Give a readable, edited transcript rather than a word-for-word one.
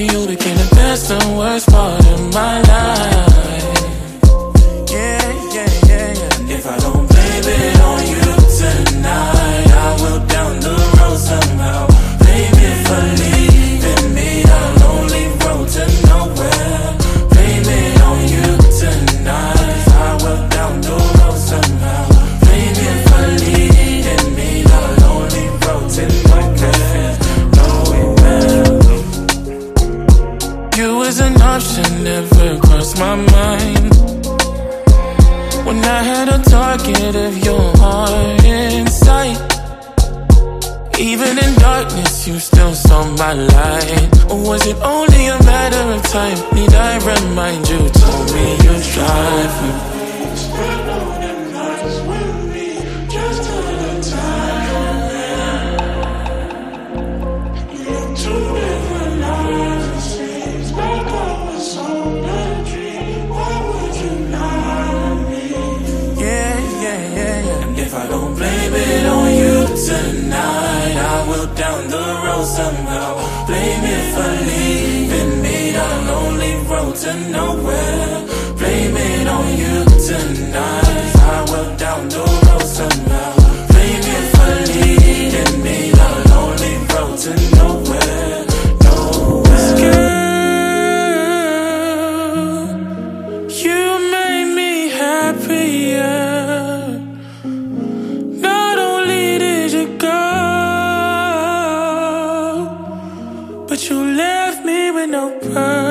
you became the best and worst part of my life. Yeah, yeah, yeah, yeah. If I don't blame it on you tonight, I will down the road somehow. Blame it for leaving me down a lonely road to nowhere. Blame it on you tonight, I will down the road somehow. Blame it for leading me down a lonely road to nowhere. You was an option, never crossed my mind. When I had a target of your heart in sight. Even in darkness, you still saw my light. Or was it only a matter of time? Need I remind you? Told me you'd drive me. Spend all the nights with me, just till the time. You look too different now. If I don't blame it on you tonight, I will down the road somehow. Blame it for leaving me down a lonely road to nowhere. Blame it on you tonight, I will down the road somehow. Blame it for leading me down a lonely road to nowhere. Girl, you made me happier. But you left me with no purpose.